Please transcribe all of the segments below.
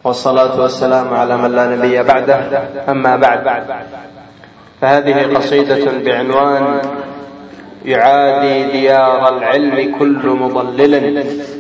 والصلاة والسلام على من لا نبي بعده. أما بعد، فهذه قصيدة بعنوان يعادي ديار العلم كل مضلل.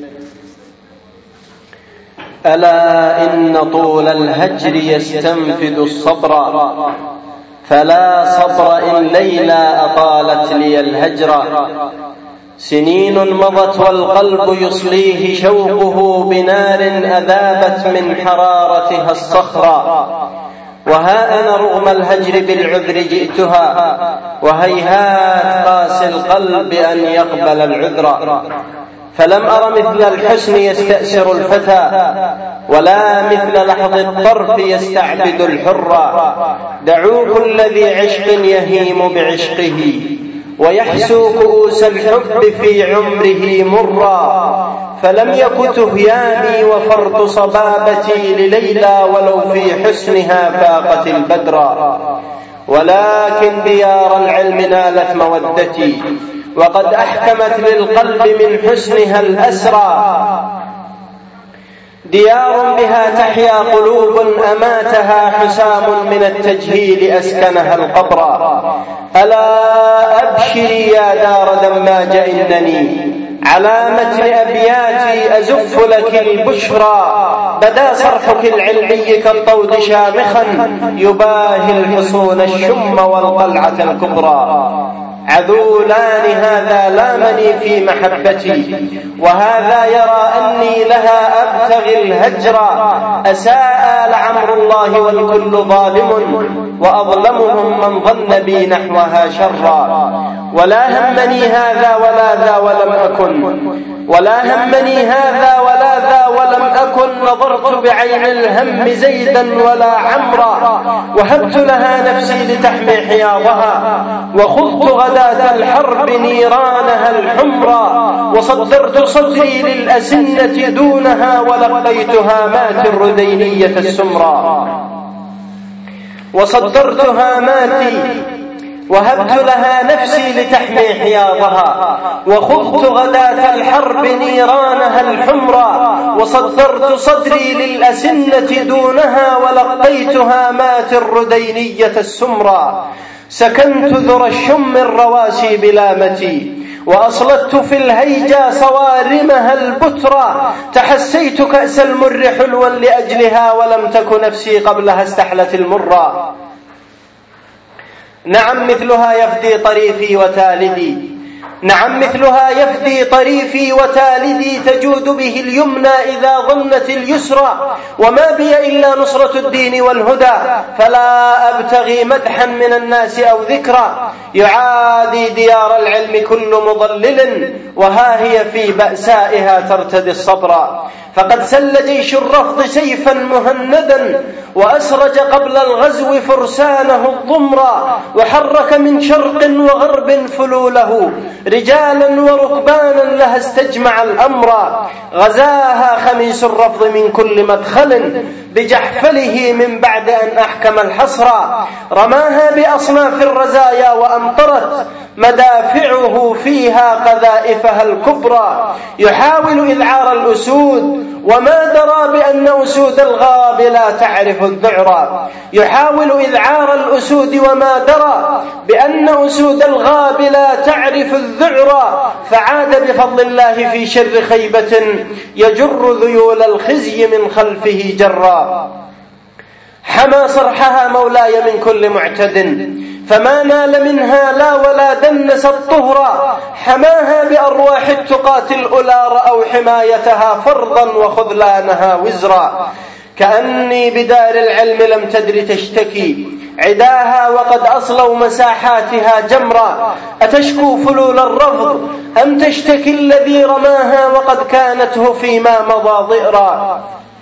ألا إن طول الهجر يستنفد الصبر، فلا صبر إن ليلى أطالت لي الهجر. سنين مضت والقلب يصليه شوقه بنار أذابت من حرارتها الصخرة. وها أنا رغم الهجر بالعذر جئتها، وهيهات قاسي القلب أن يقبل العذر. فلم أر مثل الحسن يستأسر الفتى، ولا مثل لحظ الطرف يستعبد الحر. دعوه الذي عشق يهيم بعشقه، ويحسو كؤوس الحب في عمره مرا. فلم يك تهياني وفرط صبابتي لليلى، ولو في حسنها فاقت البدر. ولكن ديار العلم نالت مودتي، وقد أحكمت للقلب من حسنها الأسرى. ديار بها تحيا قلوب أماتها حسام من التجهيل أسكنها القبر. ألا أبشري يا دار دماج إنني على متن أبياتي أزف لك البشرى. بدا صرحك العلمي كالطود شامخا، يباهي الحصون الشم والقلعة الكبرى. عذولان هذا لامني في محبتي، وهذا يرى أني لها أبتغي الهجر. أساء لعمر الله والكل ظالم، وأظلمهم من ظن بي نحوها شرا. ولا همني هذا ولا ذا ولم أكن، ولا همني هذا ولا ذا ولم أكن. نظرت بعين الهم زيدا ولا عمرا، وهبت لها نفسي لتحمي حياضها، وخضت غداة الحرب نيرانها الحمرا. وصدرت صدري للأسنة دونها، ولقيتها مات الردينية السمرا. وصدرتها ماتي وهبت لها نفسي لتحمي حياضها، وخضت غداة الحرب نيرانها الحمرا. وصدرت صدري للأسنة دونها، ولقيتها مات الردينية السمرا. سكنت ذر الشم الرواسي بلامتي، وأصلت في الهيجا صوارمها البترا. تحسيت كأس المر حلوا لأجلها، ولم تك نفسي قبلها استحلت المرا. نعم مثلها يفدي طريفي وتالدي، نعم مثلها يفدي طريفي وتالدي. تجود به اليمنى إذا ظنت اليسرى، وما بي إلا نصرة الدين والهدى. فلا أبتغي مدحا من الناس أو ذكرى، يعادي ديار العلم كل مضلل. وها هي في بأسائها ترتدي الصبر. فقد سل جيش الرفض سيفا مهندا، وأسرج قبل الغزو فرسانه الضمرا. وحرك من شرق وغرب فلوله، رجالا وركبانا لها استجمع الأمر. غزاها خميس الرفض من كل مدخل، بجحفله من بعد أن أحكم الحصر. رماها بأصناف الرزايا، وأمطرت مدافعه فيها قذائفها الكبرى. يحاول إذعار الأسود، وما درى بأن أسود الغاب لا تعرف الذعر. يحاول إذعار الأسود، وما درى بأن أسود الغاب لا تعرف الذعر. فعاد بفضل الله في شر خيبة، يجر ذيول الخزي من خلفه جرا. حمى صرحها مولاي من كل معتد، فما نال منها لا ولا دنس الطهر. حماها بأرواح التقاة الأولى، رأوا حمايتها فرضا وخذلانها وزرا. كأني بدار العلم لم تدر تشتكي عداها، وقد أصلوا مساحاتها جمرا. أتشكو فلول الرفض أم تشتكي الذي رماها، وقد كانته فيما مضى ضئرا.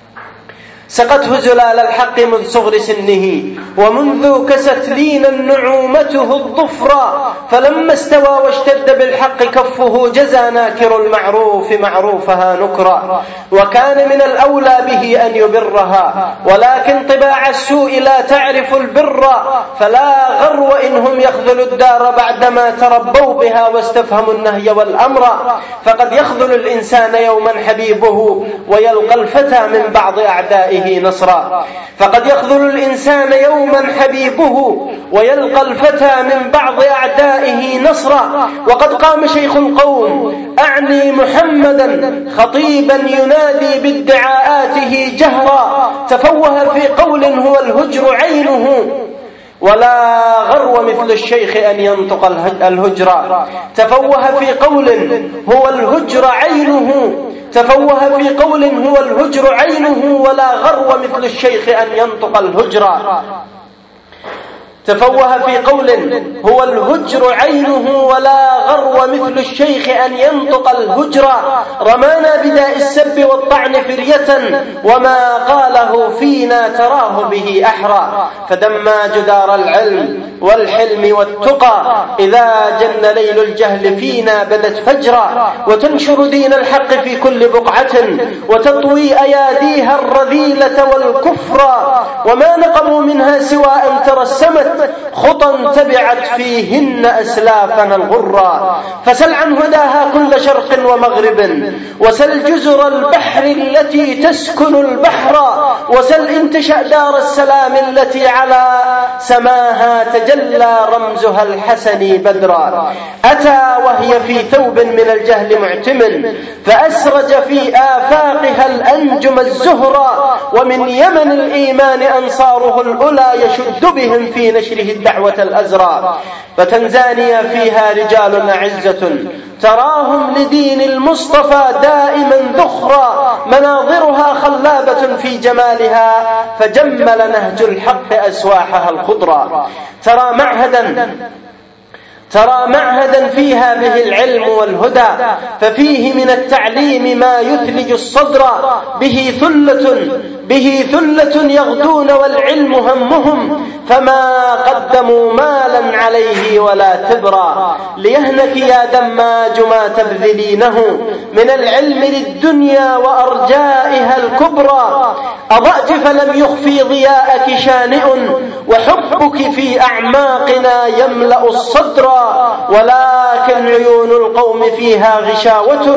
سقته زلال الحق منذ صغر سنه، ومنذ كست لينا نعومته الظفرا. فلما استوى واشتد بالحق كفه، جزى ناكر المعروف معروفها نكرا. وكان من الأولى به أن يبرها، ولكن طباع السوء لا تعرف البر. فلا غرو إنهم يخذلوا الدار بعدما تربوا بها، واستفهموا النهي والأمر. فقد يخذل الإنسان يوما حبيبه، ويلقى الفتى من بعض أعدائه أعدائه نصرا. فقد يخذل الإنسان يوما حبيبه ويلقى الفتى من بعض أعدائه نصرا. وقد قام شيخ القوم أعني محمدا خطيبا ينادي بادعاءاته جهرا، تفوه في قول هو الهجر عينه ولا غرو مثل الشيخ أن ينطق الهجرا. تفوه في قول هو الهجر عينه، تفوه في قول هو الهجر عينه ولا غرو مثل الشيخ أن ينطق الهجرا. تفوه في قول هو الهجر عينه ولا غرو مثل الشيخ أن ينطق الهجرا. رمانا بداء السب والطعن فرية وما قاله فينا تراه به أحرى. فدما جدار العلم والحلم والتقى إذا جن ليل الجهل فينا بدت فجرا. وتنشر دين الحق في كل بقعة وتطوي أياديها الرذيلة والكفر. وما نقموا منها سوى أن ترسمت خطا تبعت فيهن أسلافنا الغرا. فسل عن هداها كل شرق ومغرب وسل جزر البحر التي تسكن البحر وسل انتشأ دار السلام التي على سماها تجلى رمزها الحسن بدرا. أتى وهي في ثوب من الجهل معتم فأسرج في آفاقها الأنجم الزهرا. ومن يمن الإيمان أنصاره الأولى يشد بهم في نشره الدعوة الأزرار. فتنزانيا فيها رجال أعزة تراهم لدين المصطفى دائما ذخرا. مناظرها خلابة في جمالها فجمل نهج الحق أسواحها الخضرا. ترى معهدا فيها به العلم والهدى ففيه من التعليم ما يثلج الصدر. به ثلة يغدون والعلم همهم فما قدموا مالا عليه ولا تبرا. ليهنك يا دماج ما تبذلينه من العلم للدنيا وأرجائها الكبرى. أضأت فلم يخفي ضياءك شانئ وحبك في أعماقنا يملأ الصدر. ولكن عيون القوم فيها غشاوة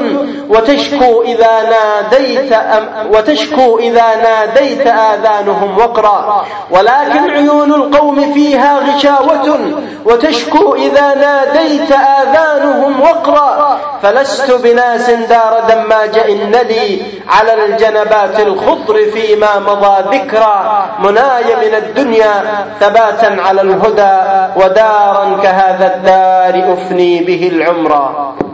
وتشكو إذا ناديت آذانهم وقرا. ولكن عيون القوم فيها غشاوة وتشكو إذا ناديت آذانهم وقرا. فلست بناس دار دماج إن لي على الجنبات الخضر فيما مضى ذكرى. مناي من الدنيا ثباتا على الهدى ودارا كهذا الدار أفني به العمر.